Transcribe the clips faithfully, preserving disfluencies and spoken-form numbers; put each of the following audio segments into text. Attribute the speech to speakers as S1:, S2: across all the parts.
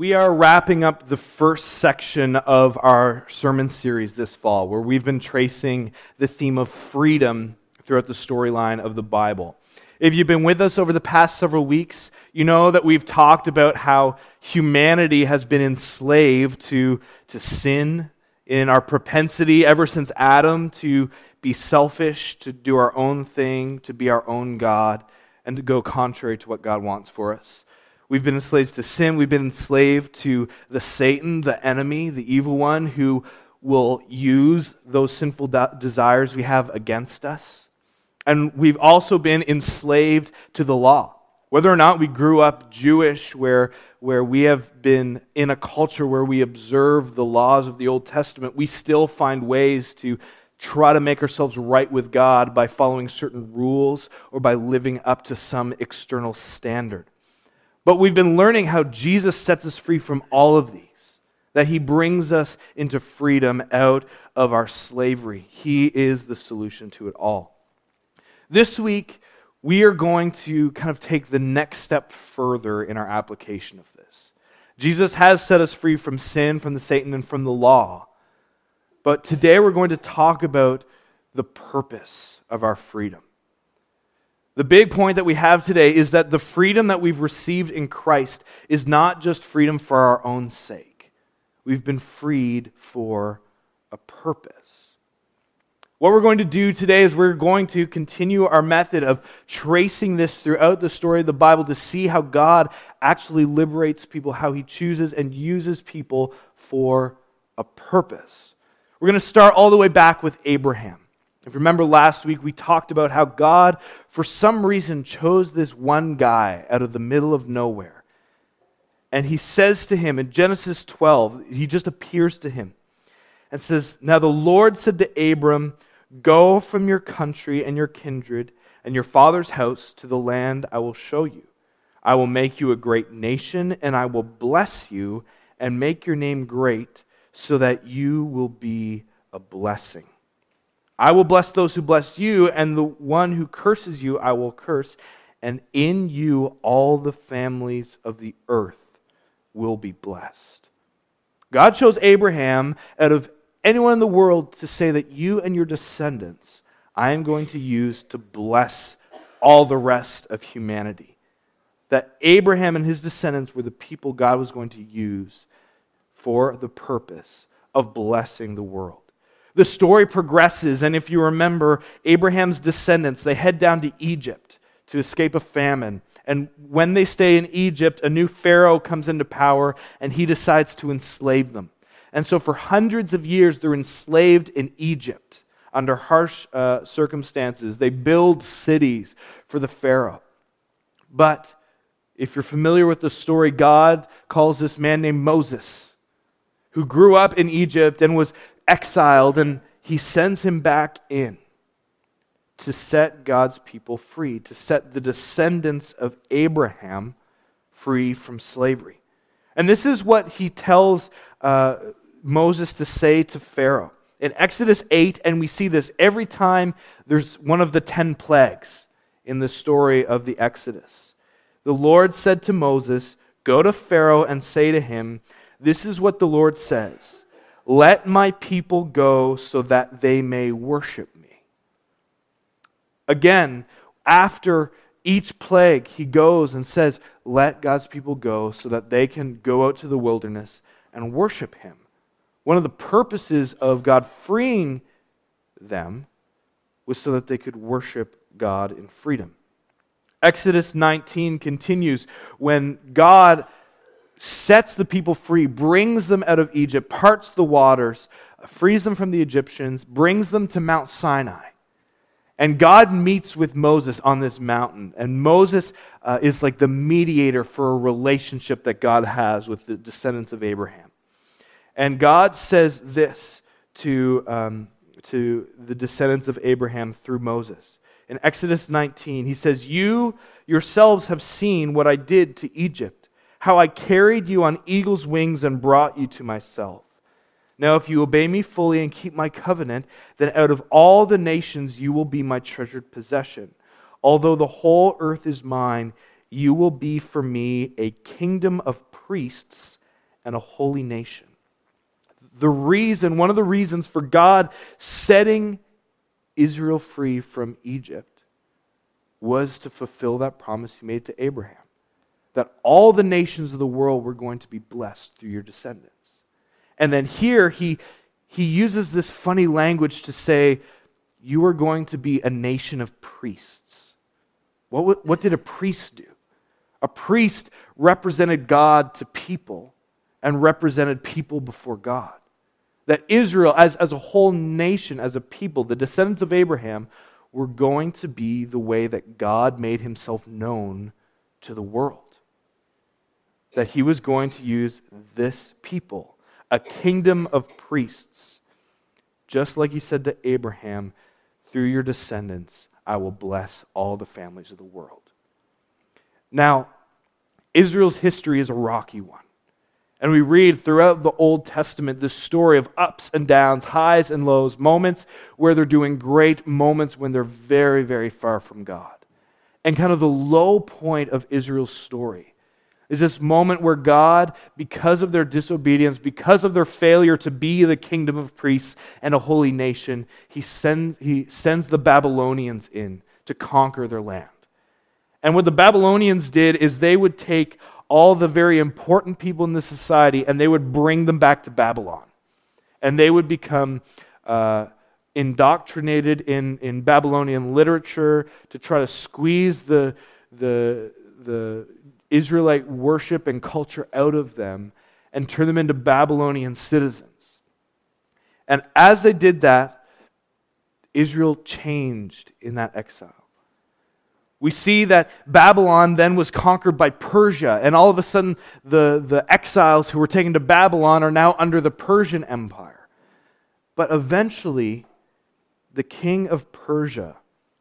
S1: We are wrapping up the first section of our sermon series this fall, where we've been tracing the theme of freedom throughout the storyline of the Bible. If you've been with us over the past several weeks, you know that we've talked about how humanity has been enslaved to, to sin, in our propensity ever since Adam to be selfish, to do our own thing, to be our own God, and to go contrary to what God wants for us. We've been enslaved to sin. We've been enslaved to the Satan, the enemy, the evil one, who will use those sinful de- desires we have against us. And we've also been enslaved to the law. Whether or not we grew up Jewish, where, where we have been in a culture where we observe the laws of the Old Testament, we still find ways to try to make ourselves right with God by following certain rules or by living up to some external standard. But we've been learning how Jesus sets us free from all of these, that He brings us into freedom out of our slavery. He is the solution to it all. This week, we are going to kind of take the next step further in our application of this. Jesus has set us free from sin, from the Satan, and from the law. But today we're going to talk about the purpose of our freedom. The big point that we have today is that the freedom that we've received in Christ is not just freedom for our own sake. We've been freed for a purpose. What we're going to do today is we're going to continue our method of tracing this throughout the story of the Bible to see how God actually liberates people, how He chooses and uses people for a purpose. We're going to start all the way back with Abraham. If you remember last week, we talked about how God, for some reason, chose this one guy out of the middle of nowhere. And He says to him in Genesis twelve, He just appears to him and says, "Now the Lord said to Abram, go from your country and your kindred and your father's house to the land I will show you. I will make you a great nation, and I will bless you and make your name great so that you will be a blessing. I will bless those who bless you, and the one who curses you I will curse, and in you all the families of the earth will be blessed." God chose Abraham out of anyone in the world to say that you and your descendants I am going to use to bless all the rest of humanity. That Abraham and his descendants were the people God was going to use for the purpose of blessing the world. The story progresses, and if you remember, Abraham's descendants, they head down to Egypt to escape a famine. And when they stay in Egypt, a new Pharaoh comes into power, and he decides to enslave them. And so for hundreds of years, they're enslaved in Egypt under harsh uh, circumstances. They build cities for the Pharaoh. But if you're familiar with the story, God calls this man named Moses, who grew up in Egypt and was exiled, and He sends him back in to set God's people free, to set the descendants of Abraham free from slavery. And this is what He tells uh, Moses to say to Pharaoh. In Exodus eight, and we see this every time there's one of the ten plagues in the story of the Exodus. The Lord said to Moses, "Go to Pharaoh and say to him, this is what the Lord says. Let my people go so that they may worship me." Again, after each plague, He goes and says, let God's people go so that they can go out to the wilderness and worship Him. One of the purposes of God freeing them was so that they could worship God in freedom. Exodus nineteen continues when God sets the people free, brings them out of Egypt, parts the waters, frees them from the Egyptians, brings them to Mount Sinai. And God meets with Moses on this mountain. And Moses uh, is like the mediator for a relationship that God has with the descendants of Abraham. And God says this to, um, to the descendants of Abraham through Moses. In Exodus nineteen, He says, "You yourselves have seen what I did to Egypt, how I carried you on eagle's wings and brought you to myself. Now if you obey me fully and keep my covenant, then out of all the nations you will be my treasured possession. Although the whole earth is mine, you will be for me a kingdom of priests and a holy nation. The reason, one of the reasons for God setting Israel free from Egypt was to fulfill that promise he made to Abraham, that all the nations of the world were going to be blessed through your descendants. And then here he, he uses this funny language to say, you are going to be a nation of priests. What, what did a priest do? A priest represented God to people and represented people before God. That Israel, as, as a whole nation, as a people, the descendants of Abraham, were going to be the way that God made himself known to the world. That he was going to use this people, a kingdom of priests, just like he said to Abraham, through your descendants, I will bless all the families of the world. Now, Israel's history is a rocky one. And we read throughout the Old Testament this story of ups and downs, highs and lows, moments where they're doing great, moments when they're very, very far from God. And kind of the low point of Israel's story is this moment where God, because of their disobedience, because of their failure to be the kingdom of priests and a holy nation, he sends, he sends the Babylonians in to conquer their land. And what the Babylonians did is they would take all the very important people in the society and they would bring them back to Babylon. And they would become uh, indoctrinated in, in Babylonian literature to try to squeeze the, the, the Israelite worship and culture out of them and turn them into Babylonian citizens. And as they did that, Israel changed in that exile. We see that Babylon then was conquered by Persia, and all of a sudden the, the exiles who were taken to Babylon are now under the Persian Empire. But eventually, the king of Persia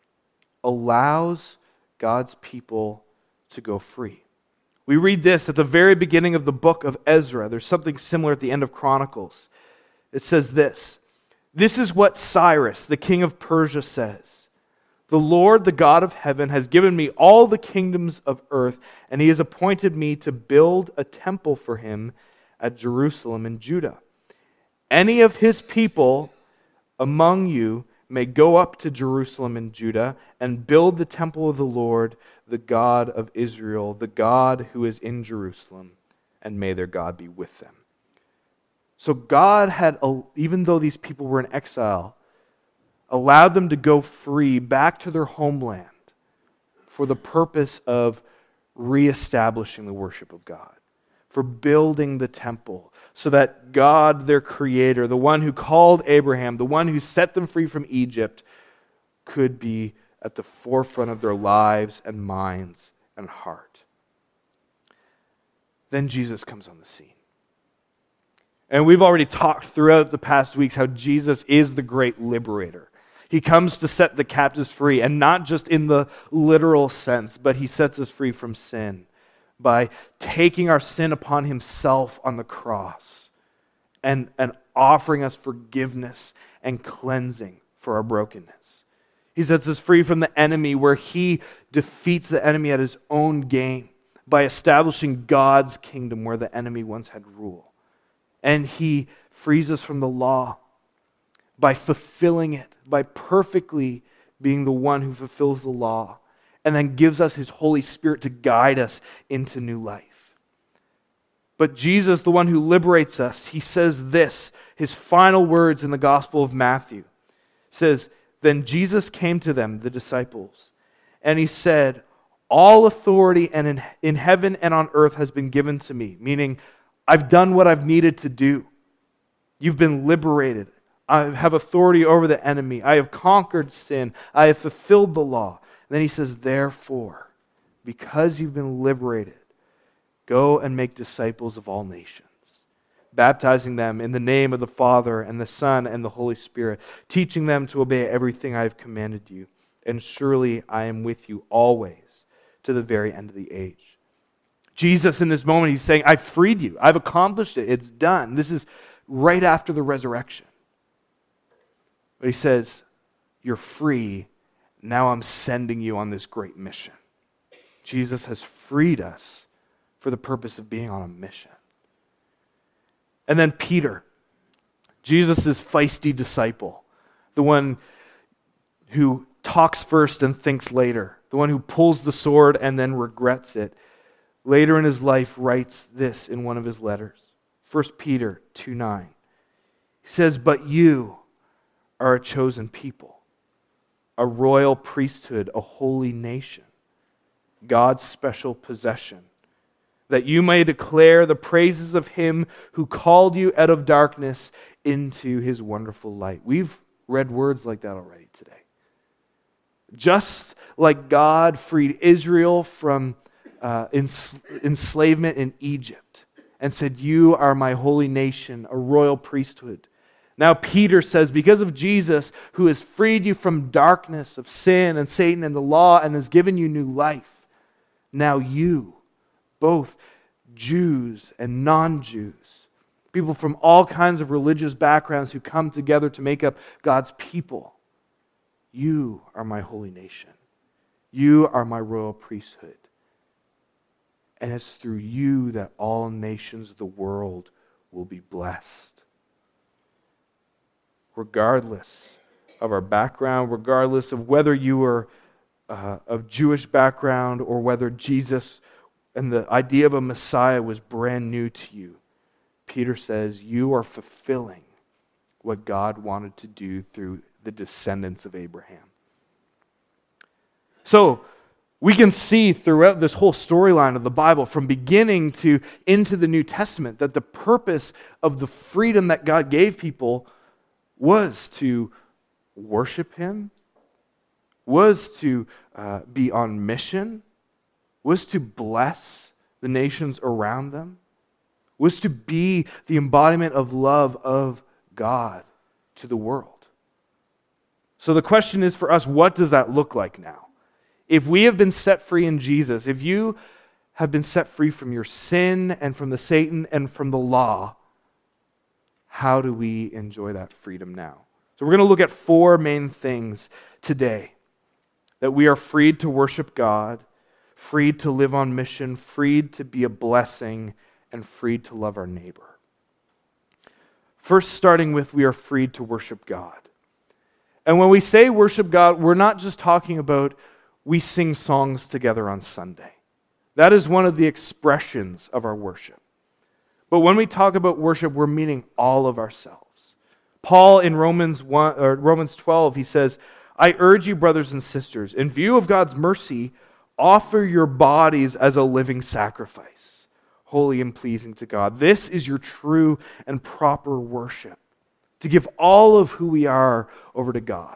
S1: allows God's people to go free. We read this at the very beginning of the book of Ezra. There's something similar at the end of Chronicles. It says this, "This is what Cyrus, the king of Persia, says. The Lord, the God of heaven, has given me all the kingdoms of earth, and he has appointed me to build a temple for him at Jerusalem in Judah. Any of his people among you may go up to Jerusalem in Judah and build the temple of the Lord, the God of Israel, the God who is in Jerusalem, and may their God be with them." So God had, even though these people were in exile, allowed them to go free back to their homeland for the purpose of reestablishing the worship of God, for building the temple, so that God, their creator, the one who called Abraham, the one who set them free from Egypt, could be at the forefront of their lives and minds and heart. Then Jesus comes on the scene. And we've already talked throughout the past weeks how Jesus is the great liberator. He comes to set the captives free, and not just in the literal sense, but he sets us free from sin by taking our sin upon himself on the cross and, and offering us forgiveness and cleansing for our brokenness. He sets us free from the enemy, where he defeats the enemy at his own game by establishing God's kingdom where the enemy once had rule. And he frees us from the law by fulfilling it, by perfectly being the one who fulfills the law, and then gives us his Holy Spirit to guide us into new life. But Jesus, the one who liberates us, he says this, his final words in the Gospel of Matthew, says, "Then Jesus came to them, the disciples, and he said, 'All authority and in, in heaven and on earth has been given to me,'" meaning, I've done what I've needed to do. You've been liberated. I have authority over the enemy. I have conquered sin. I have fulfilled the law. And then he says, "Therefore, because you've been liberated, go and make disciples of all nations, baptizing them in the name of the Father and the Son and the Holy Spirit, teaching them to obey everything I have commanded you. And surely I am with you always to the very end of the age." Jesus, in this moment, he's saying, I've freed you. I've accomplished it. It's done. This is right after the resurrection. But he says, you're free. Now I'm sending you on this great mission. Jesus has freed us for the purpose of being on a mission. And then Peter, Jesus' feisty disciple, the one who talks first and thinks later, the one who pulls the sword and then regrets it, later in his life writes this in one of his letters. First Peter two nine. He says, "But you are a chosen people, a royal priesthood, a holy nation, God's special possession, that you may declare the praises of him who called you out of darkness into his wonderful light." We've read words like that already today. Just like God freed Israel from uh, ens- enslavement in Egypt and said, "You are my holy nation, a royal priesthood." Now Peter says, because of Jesus, who has freed you from darkness of sin and Satan and the law and has given you new life, now you, both Jews and non-Jews, people from all kinds of religious backgrounds who come together to make up God's people, you are my holy nation. You are my royal priesthood. And it's through you that all nations of the world will be blessed. Regardless of our background, regardless of whether you were uh, of Jewish background or whether Jesus and the idea of a Messiah was brand new to you, Peter says you are fulfilling what God wanted to do through the descendants of Abraham. So, we can see throughout this whole storyline of the Bible, from beginning to into the New Testament, that the purpose of the freedom that God gave people was to worship him, was to uh, be on mission, was to bless the nations around them, was to be the embodiment of love of God to the world. So the question is for us, what does that look like now? If we have been set free in Jesus, if you have been set free from your sin and from the Satan and from the law, how do we enjoy that freedom now? So we're going to look at four main things today. That we are freed to worship God, freed to live on mission, freed to be a blessing, and freed to love our neighbor. First, starting with we are freed to worship God. And when we say worship God, we're not just talking about we sing songs together on Sunday. That is one of the expressions of our worship. But when we talk about worship, we're meaning all of ourselves. Paul in Romans one, or Romans twelve, he says, "I urge you, brothers and sisters, in view of God's mercy, offer your bodies as a living sacrifice, holy and pleasing to God. This is your true and proper worship, to give all of who we are over to God."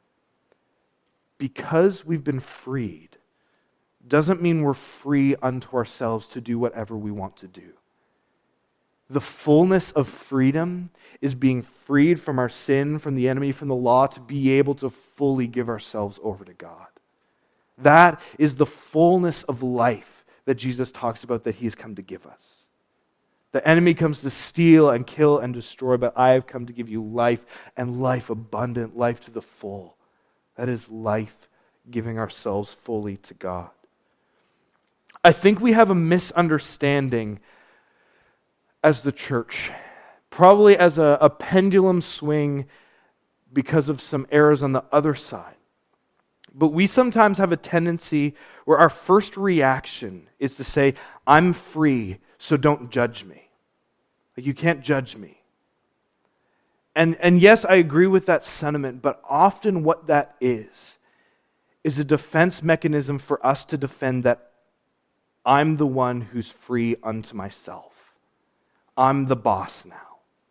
S1: Because we've been freed doesn't mean we're free unto ourselves to do whatever we want to do. The fullness of freedom is being freed from our sin, from the enemy, from the law, to be able to fully give ourselves over to God. That is the fullness of life that Jesus talks about that he has come to give us. The enemy comes to steal and kill and destroy, but I have come to give you life, and life abundant, life to the full. That is life, giving ourselves fully to God. I think we have a misunderstanding as the church, probably as a, a pendulum swing because of some errors on the other side. But we sometimes have a tendency where our first reaction is to say, "I'm free, so don't judge me. Like, you can't judge me." And, and yes, I agree with that sentiment, but often what that is, is a defense mechanism for us to defend that I'm the one who's free unto myself. I'm the boss now.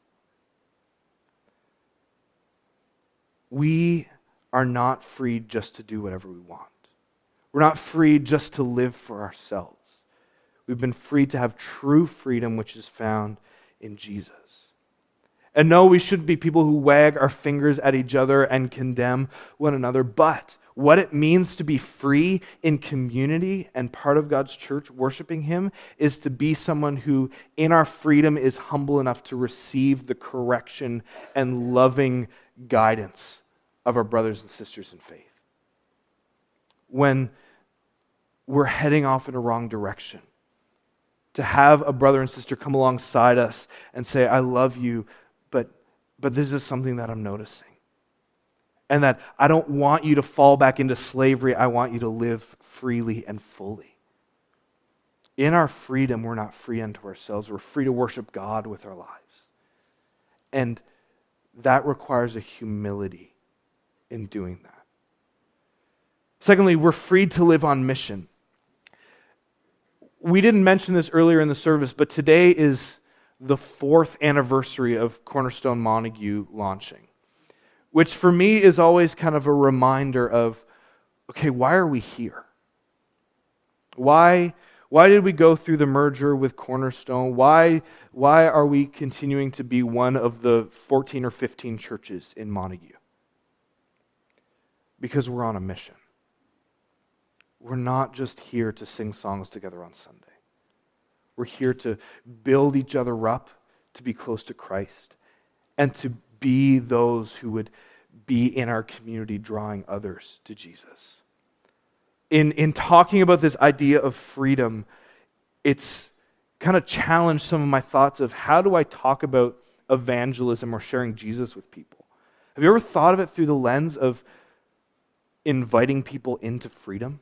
S1: We are not free just to do whatever we want. We're not free just to live for ourselves. We've been free to have true freedom, which is found in Jesus. And no, we shouldn't be people who wag our fingers at each other and condemn one another, but what it means to be free in community and part of God's church worshiping him is to be someone who in our freedom is humble enough to receive the correction and loving guidance of our brothers and sisters in faith. When we're heading off in a wrong direction, to have a brother and sister come alongside us and say, I love you, but, but this is something that I'm noticing. And that I don't want you to fall back into slavery. I want you to live freely and fully. In our freedom, we're not free unto ourselves. We're free to worship God with our lives. And that requires a humility in doing that. Secondly, we're free to live on mission. We didn't mention this earlier in the service, but today is the fourth anniversary of Cornerstone Montague launching, which for me is always kind of a reminder of, okay, why are we here? Why, why did we go through the merger with Cornerstone? Why, why are we continuing to be one of the fourteen or fifteen churches in Montague? Because we're on a mission. We're not just here to sing songs together on Sunday. We're here to build each other up, to be close to Christ, and to be those who would be in our community drawing others to Jesus. In, in talking about this idea of freedom, it's kind of challenged some of my thoughts of how do I talk about evangelism or sharing Jesus with people? Have you ever thought of it through the lens of inviting people into freedom?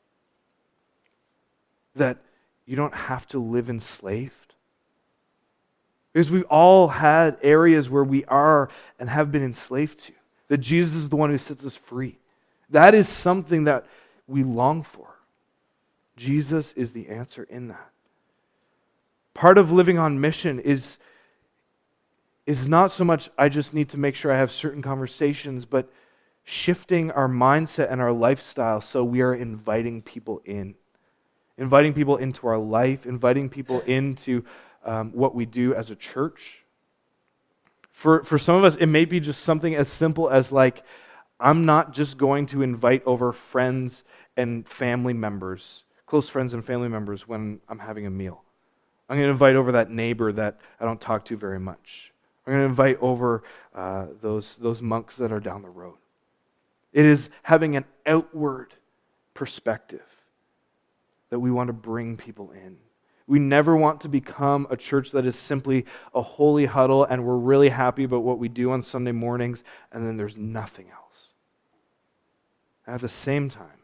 S1: That you don't have to live enslaved. Because we've all had areas where we are and have been enslaved to. That Jesus is the one who sets us free. That is something that we long for. Jesus is the answer in that. Part of living on mission is, is not so much I just need to make sure I have certain conversations, but shifting our mindset and our lifestyle so we are inviting people in. Inviting people into our life, inviting people into um, what we do as a church. For, for some of us, it may be just something as simple as like, I'm not just going to invite over friends and family members, close friends and family members when I'm having a meal. I'm going to invite over that neighbor that I don't talk to very much. I'm going to invite over uh, those, those monks that are down the road. It is having an outward perspective that we want to bring people in. We never want to become a church that is simply a holy huddle and we're really happy about what we do on Sunday mornings and then there's nothing else. And at the same time,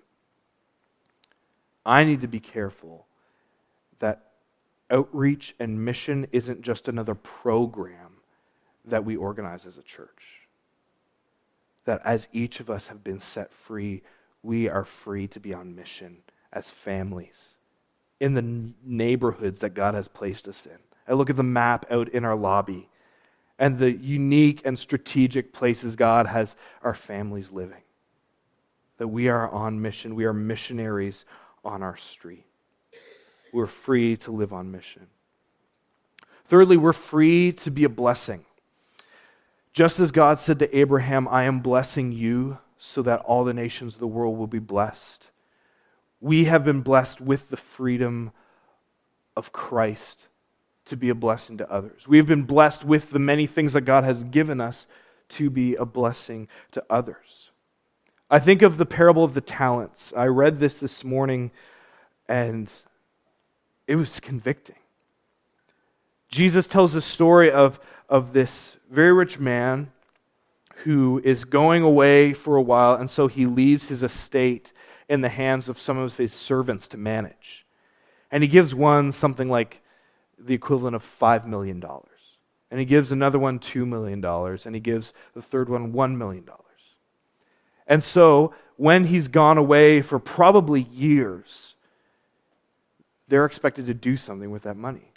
S1: I need to be careful that outreach and mission isn't just another program that we organize as a church. That as each of us have been set free, we are free to be on mission as families, in the neighborhoods that God has placed us in. I look at the map out in our lobby and the unique and strategic places God has our families living. That we are on mission. We are missionaries on our street. We're free to live on mission. Thirdly, we're free to be a blessing. Just as God said to Abraham, I am blessing you so that all the nations of the world will be blessed. We have been blessed with the freedom of Christ to be a blessing to others. We have been blessed with the many things that God has given us to be a blessing to others. I think of the parable of the talents. I read this this morning and it was convicting. Jesus tells a story of, of this very rich man who is going away for a while, and so he leaves his estate in the hands of some of his servants to manage. And he gives one something like the equivalent of five million dollars. And he gives another one two million dollars. And he gives the third one one million dollars. And so, when he's gone away for probably years, they're expected to do something with that money.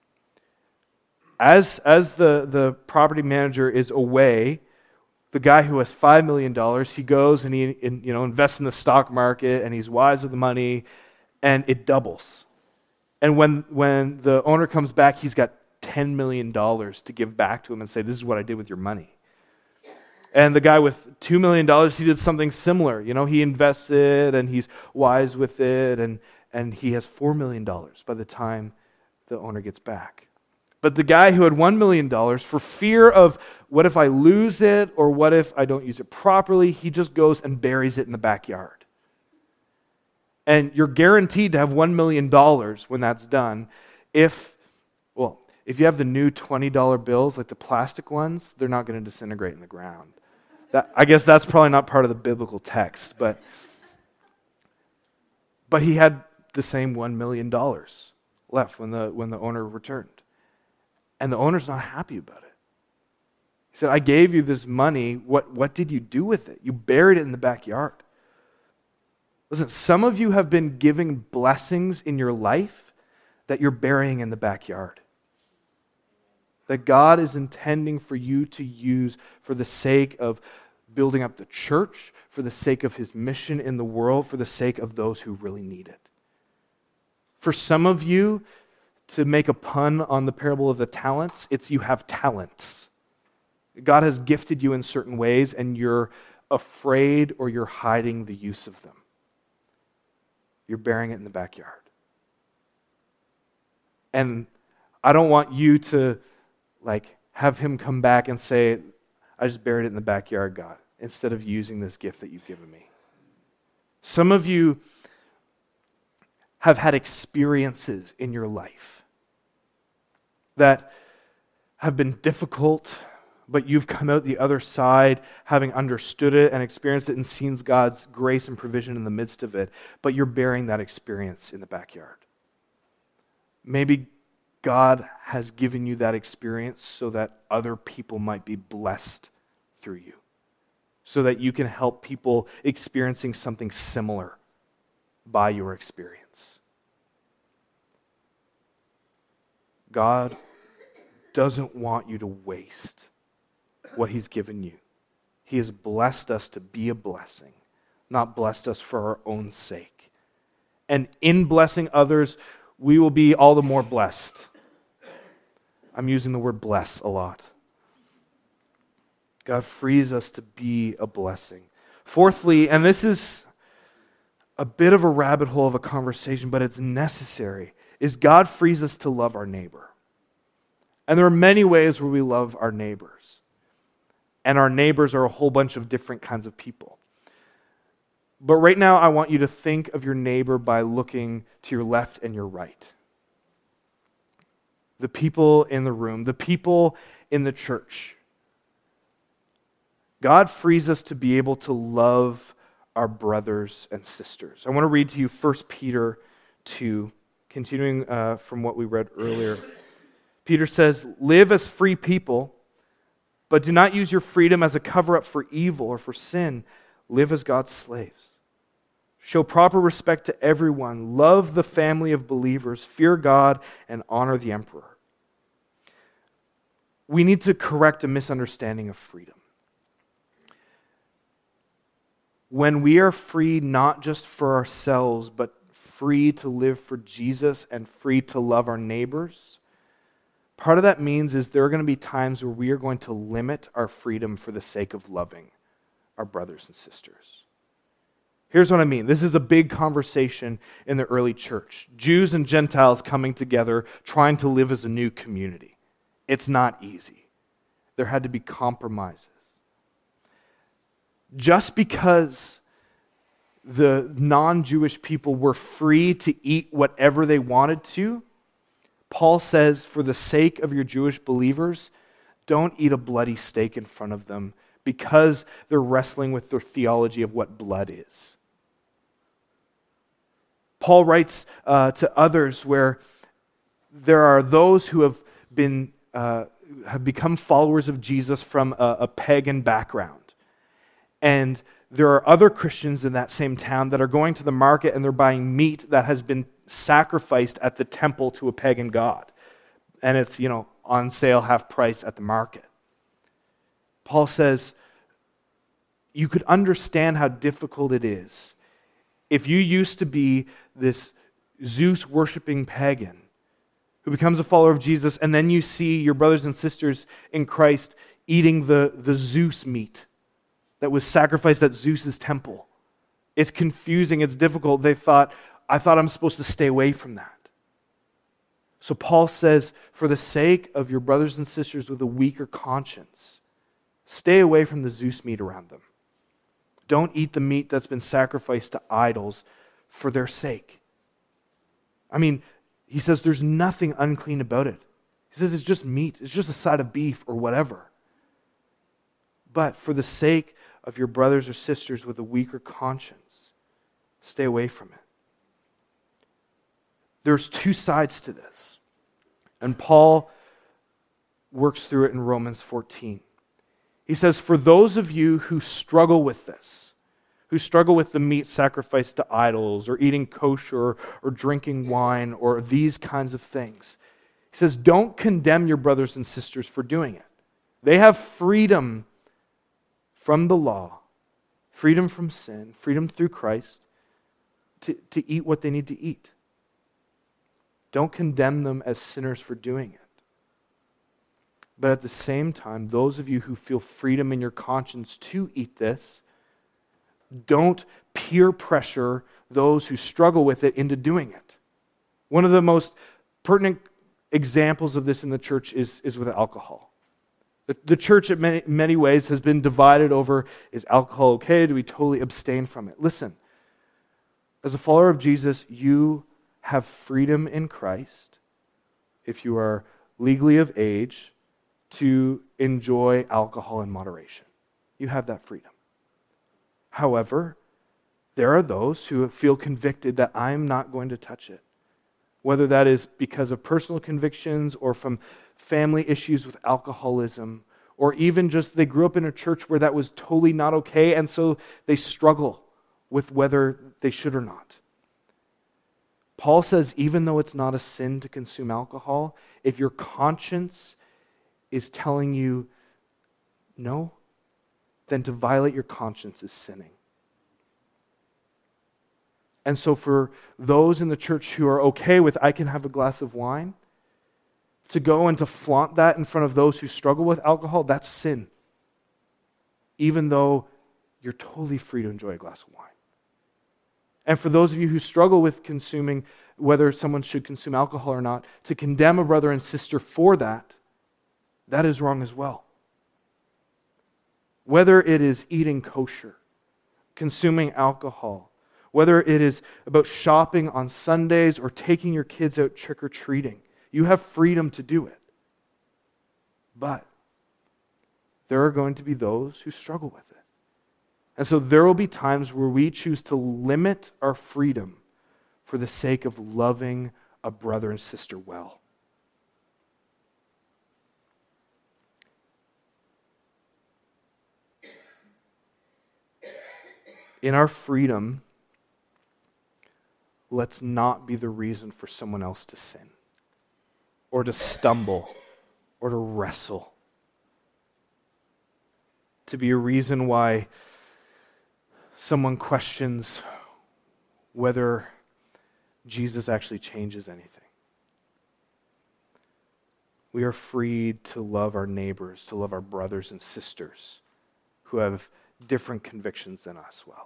S1: As, as the, the property manager is away, the guy who has five million dollars, he goes and he in, you know, invests in the stock market and he's wise with the money and it doubles. And when, when the owner comes back, he's got ten million dollars to give back to him and say, this is what I did with your money. And the guy with two million dollars, he did something similar. You know, he invested and he's wise with it and, and he has four million dollars by the time the owner gets back. But the guy who had one million dollars, for fear of what if I lose it or what if I don't use it properly, he just goes and buries it in the backyard. And you're guaranteed to have one million dollars when that's done if, well, if you have the new twenty dollar bills, like the plastic ones, they're not going to disintegrate in the ground. That, I guess that's probably not part of the biblical text, but but he had the same one million dollars left when the when the owner returned. And the owner's not happy about it. He said, I gave you this money. What, what did you do with it? You buried it in the backyard. Listen, some of you have been giving blessings in your life that you're burying in the backyard. That God is intending for you to use for the sake of building up the church, for the sake of his mission in the world, for the sake of those who really need it. For some of you, to make a pun on the parable of the talents, it's you have talents. God has gifted you in certain ways, and you're afraid or you're hiding the use of them. You're burying it in the backyard. And I don't want you to like have him come back and say, I just buried it in the backyard, God, instead of using this gift that you've given me. Some of you have had experiences in your life that have been difficult, but you've come out the other side having understood it and experienced it and seen God's grace and provision in the midst of it, but you're bearing that experience in the backyard. Maybe God has given you that experience so that other people might be blessed through you, so that you can help people experiencing something similar by your experience. God doesn't want you to waste what he's given you. He has blessed us to be a blessing, not blessed us for our own sake. And in blessing others, we will be all the more blessed. I'm using the word bless a lot. God frees us to be a blessing. Fourthly, and this is a bit of a rabbit hole of a conversation, but it's necessary, is God frees us to love our neighbor. And there are many ways where we love our neighbors. And our neighbors are a whole bunch of different kinds of people. But right now, I want you to think of your neighbor by looking to your left and your right. The people in the room, the people in the church. God frees us to be able to love our brothers and sisters. I want to read to you First Peter two, continuing uh, from what we read earlier. Peter says, live as free people, but do not use your freedom as a cover-up for evil or for sin. Live as God's slaves. Show proper respect to everyone. Love the family of believers. Fear God and honor the emperor. We need to correct a misunderstanding of freedom. When we are free not just for ourselves, but free to live for Jesus and free to love our neighbors, part of that means is there are going to be times where we are going to limit our freedom for the sake of loving our brothers and sisters. Here's what I mean. This is a big conversation in the early church. Jews and Gentiles coming together, trying to live as a new community. It's not easy. There had to be compromises. Just because the non-Jewish people were free to eat whatever they wanted to, Paul says, for the sake of your Jewish believers, don't eat a bloody steak in front of them because they're wrestling with their theology of what blood is. Paul writes uh, to others where there are those who have been uh, have become followers of Jesus from a, a pagan background. And there are other Christians in that same town that are going to the market and they're buying meat that has been sacrificed at the temple to a pagan god. And it's, you know, on sale, half price at the market. Paul says, you could understand how difficult it is if you used to be this Zeus-worshiping pagan who becomes a follower of Jesus, and then you see your brothers and sisters in Christ eating the, the Zeus meat that was sacrificed at Zeus's temple. It's confusing, it's difficult. They thought, I thought I'm supposed to stay away from that. So Paul says, for the sake of your brothers and sisters with a weaker conscience, stay away from the Zeus meat around them. Don't eat the meat that's been sacrificed to idols for their sake. I mean, he says there's nothing unclean about it. He says it's just meat, it's just a side of beef or whatever. But for the sake of your brothers or sisters with a weaker conscience, stay away from it. There's two sides to this. And Paul works through it in Romans fourteen. He says, for those of you who struggle with this, who struggle with the meat sacrificed to idols, or eating kosher, or drinking wine, or these kinds of things, he says, don't condemn your brothers and sisters for doing it. They have freedom from the law, freedom from sin, freedom through Christ, to, to eat what they need to eat. Don't condemn them as sinners for doing it. But at the same time, those of you who feel freedom in your conscience to eat this, don't peer pressure those who struggle with it into doing it. One of the most pertinent examples of this in the church is, is with alcohol. The, the church, in many, many ways, has been divided over, is alcohol okay? Do we totally abstain from it? Listen, as a follower of Jesus, you have freedom in Christ if you are legally of age to enjoy alcohol in moderation. You have that freedom. However, there are those who feel convicted that I'm not going to touch it. Whether that is because of personal convictions or from family issues with alcoholism, or even just they grew up in a church where that was totally not okay, and so they struggle with whether they should or not. Paul says even though it's not a sin to consume alcohol, if your conscience is telling you no, then to violate your conscience is sinning. And so for those in the church who are okay with, I can have a glass of wine, to go and to flaunt that in front of those who struggle with alcohol, that's sin. Even though you're totally free to enjoy a glass of wine. And for those of you who struggle with consuming, whether someone should consume alcohol or not, to condemn a brother and sister for that, that is wrong as well. Whether it is eating kosher, consuming alcohol, whether it is about shopping on Sundays or taking your kids out trick-or-treating, you have freedom to do it. But there are going to be those who struggle with it. And so there will be times where we choose to limit our freedom for the sake of loving a brother and sister well. In our freedom, let's not be the reason for someone else to sin, or to stumble, or to wrestle. To be a reason why someone questions whether Jesus actually changes anything. We are free to love our neighbors, to love our brothers and sisters who have different convictions than us well.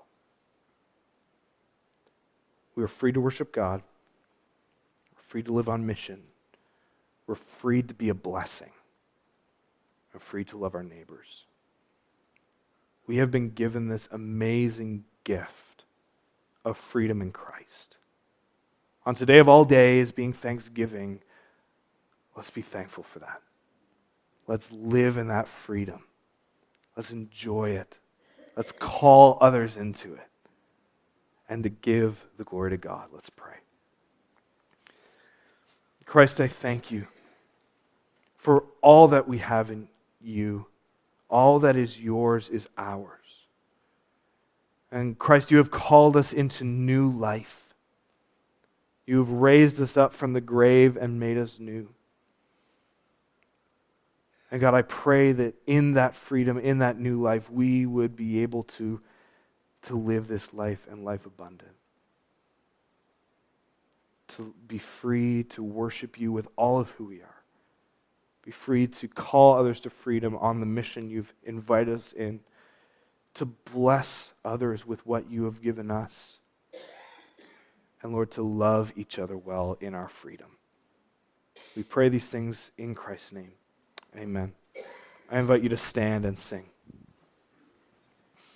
S1: We are free to worship God. We're free to live on mission. We're free to be a blessing. We're free to love our neighbors. We have been given this amazing gift of freedom in Christ. On today of all days, being Thanksgiving, let's be thankful for that. Let's live in that freedom. Let's enjoy it. Let's call others into it. And to give the glory to God. Let's pray. Christ, I thank you for all that we have in you. All that is yours is ours. And Christ, you have called us into new life. You have raised us up from the grave and made us new. And God, I pray that in that freedom, in that new life, we would be able to to live this life and life abundant. To be free to worship you with all of who we are. Be free to call others to freedom on the mission you've invited us in. To bless others with what you have given us. And Lord, to love each other well in our freedom. We pray these things in Christ's name. Amen. I invite you to stand and sing.